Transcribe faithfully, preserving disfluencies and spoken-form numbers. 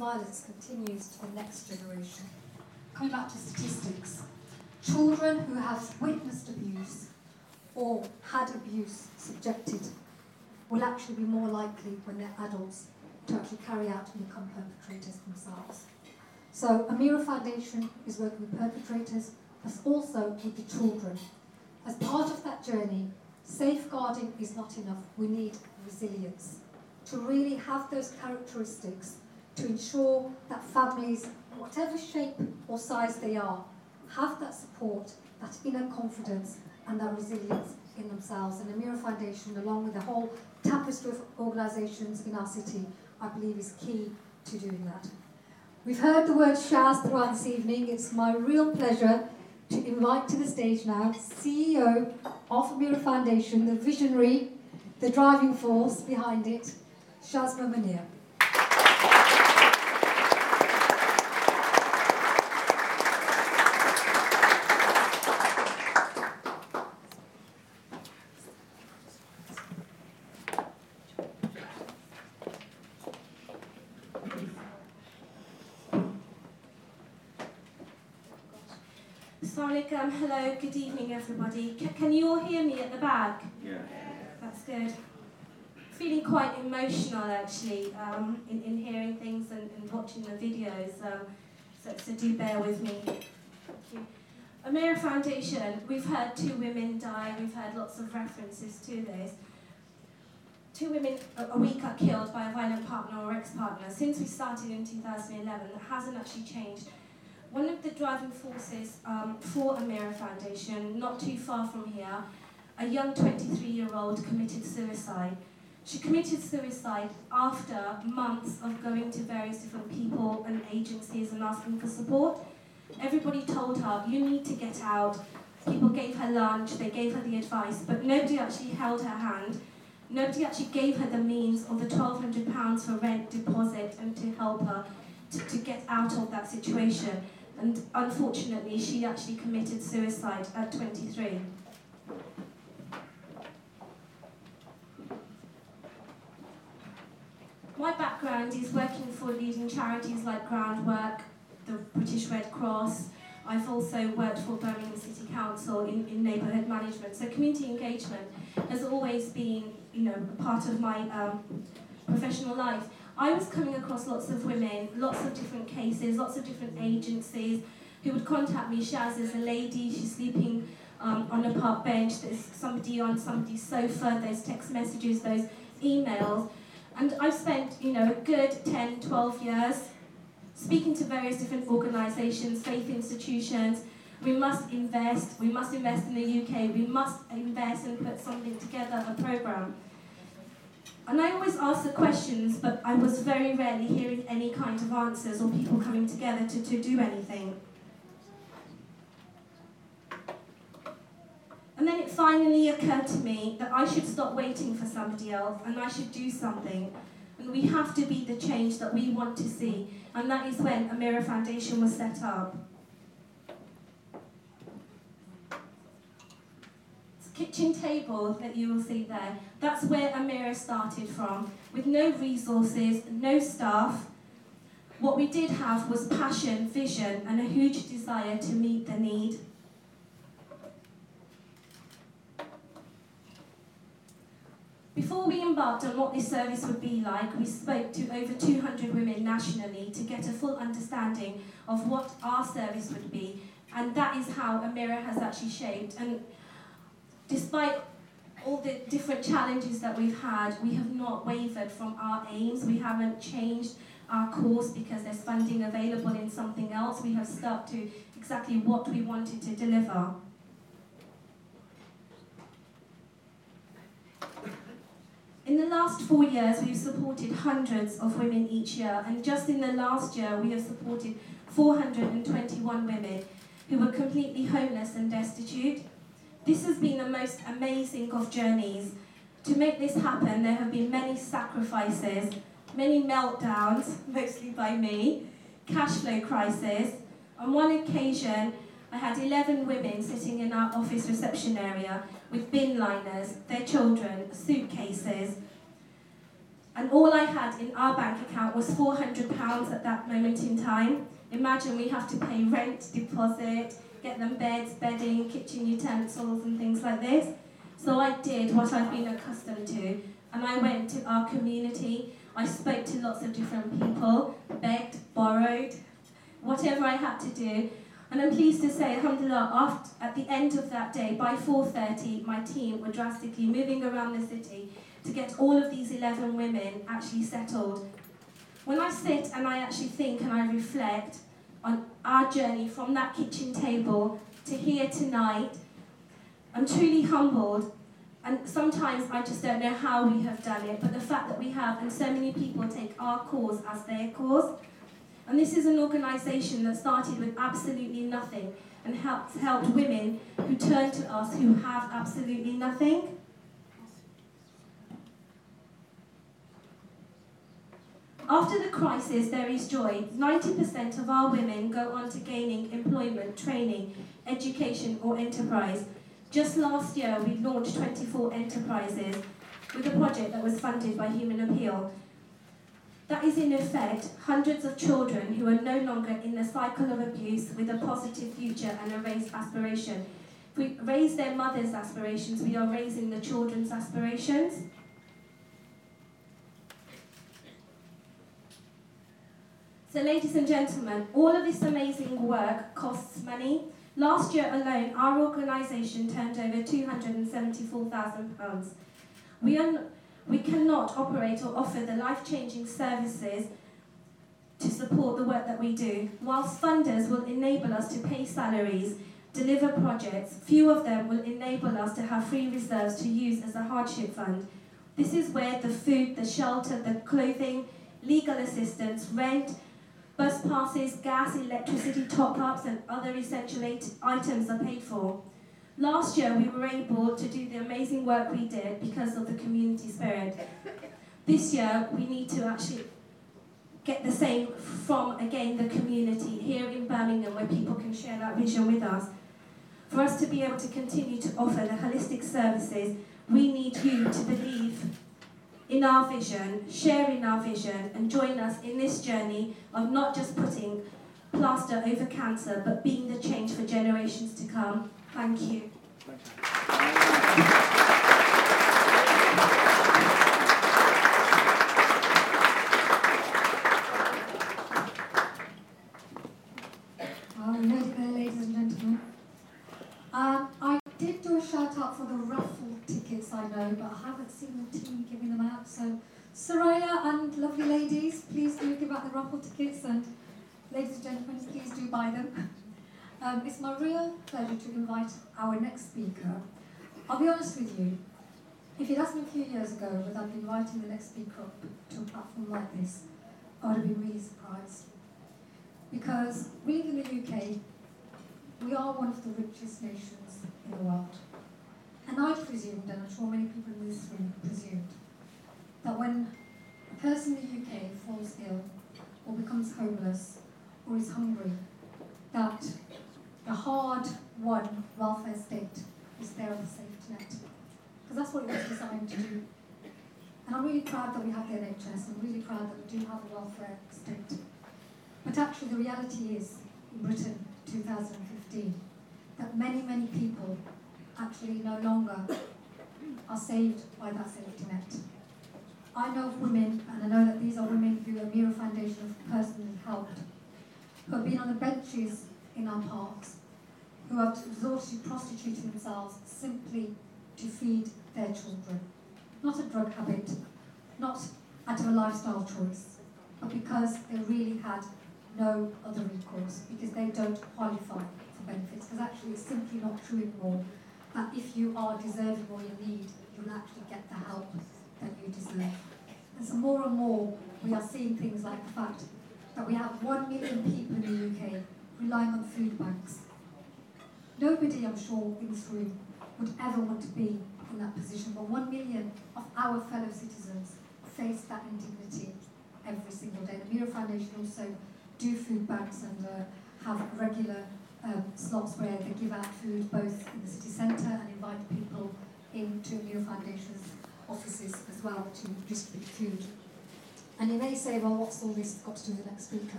violence continues to the next generation. Coming back to statistics, children who have witnessed abuse or had abuse subjected will actually be more likely when they're adults to actually carry out and become perpetrators themselves. So Amira Foundation is working with perpetrators, but also with the children. As part of that journey, safeguarding is not enough. We need resilience to really have those characteristics to ensure that families, whatever shape or size they are, have that support, that inner confidence and that resilience in themselves. And the Amira Foundation, along with the whole tapestry of organisations in our city, I believe is key to doing that. We've heard the word Shaz throughout this evening. It's my real pleasure to invite to the stage now C E O of Amira Foundation, the visionary, the driving force behind it, Shazma Munir. Um, hello, good evening everybody. C- can you all hear me at the back? Yeah. That's good. Feeling quite emotional actually um, in, in hearing things and, and watching the videos, um, so, so do bear with me. Thank you. Amira Foundation, we've heard two women die, we've heard lots of references to this. Two women a, a week are killed by a violent partner or ex-partner. Since we started in two thousand eleven, that hasn't actually changed. One of the driving forces um, for Amira Foundation, not too far from here, a young twenty-three-year-old committed suicide. She committed suicide after months of going to various different people and agencies and asking for support. Everybody told her, you need to get out. People gave her lunch, they gave her the advice, but nobody actually held her hand. Nobody actually gave her the means of the twelve hundred pounds for rent deposit and to help her to, to get out of that situation. And unfortunately, she actually committed suicide at twenty-three. My background is working for leading charities like Groundwork, the British Red Cross. I've also worked for Birmingham City Council in, in neighbourhood management. So community engagement has always been, you know, a part of my um, professional life. I was coming across lots of women, lots of different cases, lots of different agencies who would contact me. Shaz is a lady, she's sleeping um, on a park bench, there's somebody on somebody's sofa, there's text messages, there's emails. And I've spent, you know, a good ten, twelve years speaking to various different organisations, faith institutions. We must invest, we must invest in the U K, we must invest and put something together, a programme. And I always ask the questions, but I was very rarely hearing any kind of answers or people coming together to, to do anything. And then it finally occurred to me that I should stop waiting for somebody else and I should do something. And we have to be the change that we want to see. And that is when Amira Foundation was set up. Kitchen table that you will see there, that's where Amira started from, with no resources, no staff. What we did have was passion, vision, and a huge desire to meet the need. Before we embarked on what this service would be like, we spoke to over two hundred women nationally to get a full understanding of what our service would be, and that is how Amira has actually shaped. And despite all the different challenges that we've had, we have not wavered from our aims. We haven't changed our course because there's funding available in something else. We have stuck to exactly what we wanted to deliver. In the last four years, we've supported hundreds of women each year, and just in the last year, we have supported four hundred twenty-one women who were completely homeless and destitute. This has been the most amazing of journeys. To make this happen, there have been many sacrifices, many meltdowns, mostly by me, cash flow crisis. On one occasion, I had eleven women sitting in our office reception area with bin liners, their children, suitcases. And all I had in our bank account was four hundred pounds at that moment in time. Imagine we have to pay rent, deposit, get them beds, bedding, kitchen utensils and things like this. So I did what I've been accustomed to, and I went to our community. I spoke to lots of different people, begged, borrowed, whatever I had to do. And I'm pleased to say, alhamdulillah, after, at the end of that day, by four thirty, my team were drastically moving around the city to get all of these eleven women actually settled. When I sit and I actually think and I reflect on our journey from that kitchen table to here tonight, I'm truly humbled. And sometimes I just don't know how we have done it, but the fact that we have, and so many people take our cause as their cause. And this is an organisation that started with absolutely nothing and helped, helped women who turn to us who have absolutely nothing. After the crisis, there is joy. ninety percent of our women go on to gaining employment, training, education or enterprise. Just last year, we launched twenty-four enterprises with a project that was funded by Human Appeal. That is in effect hundreds of children who are no longer in the cycle of abuse with a positive future and a raised aspiration. If we raise their mothers' aspirations, we are raising the children's aspirations. So ladies and gentlemen, all of this amazing work costs money. Last year alone, our organisation turned over two hundred seventy-four thousand pounds. We, are, we cannot operate or offer the life-changing services to support the work that we do. Whilst funders will enable us to pay salaries, deliver projects, few of them will enable us to have free reserves to use as a hardship fund. This is where the food, the shelter, the clothing, legal assistance, rent, bus passes, gas, electricity top-ups and other essential items are paid for. Last year we were able to do the amazing work we did because of the community spirit. This year we need to actually get the same from, again, the community here in Birmingham where people can share that vision with us. For us to be able to continue to offer the holistic services, we need you to believe in our vision, share in our vision, and join us in this journey of not just putting plaster over cancer, but being the change for generations to come. Thank you. Well, we made it there, ladies and gentlemen. Um, I did do a shout out for the raffle tickets, I know, but I haven't seen the team giving them out. So, Soraya and lovely ladies, please do give out the raffle tickets, and ladies and gentlemen, please do buy them. Um, it's my real pleasure to invite our next speaker. I'll be honest with you, if you'd asked me a few years ago whether I'd be inviting the next speaker up to a platform like this, I would have been really surprised. Because we live in the U K, we are one of the richest nations in the world. And I presumed, and I'm sure many people in this room presumed, that when a person in the U K falls ill, or becomes homeless, or is hungry, that the hard-won welfare state is there as a safety net. Because that's what it was designed to do. And I'm really proud that we have the N H S, I'm really proud that we do have a welfare state. But actually the reality is, in Britain, two thousand fifteen, that many, many people actually no longer are saved by that safety net. I know of women, and I know that these are women who Amira Foundation have personally helped, who have been on the benches in our parks, who have resorted to prostituting themselves simply to feed their children. Not a drug habit, not out of a lifestyle choice, but because they really had no other recourse, because they don't qualify for benefits. Because actually it's simply not true anymore that if you are deserving or in need, you'll actually get the help that you deserve. And so more and more we are seeing things like the fact that we have one million people in the U K relying on food banks. Nobody, I'm sure, in this room would ever want to be in that position, but one million of our fellow citizens face that indignity every single day. The Amira Foundation also do food banks and uh, have regular um, slots where they give out food both in the city centre and invite people into Amira Foundation's offices as well to distribute food. And you may say, well, what's all this got to do with the next speaker?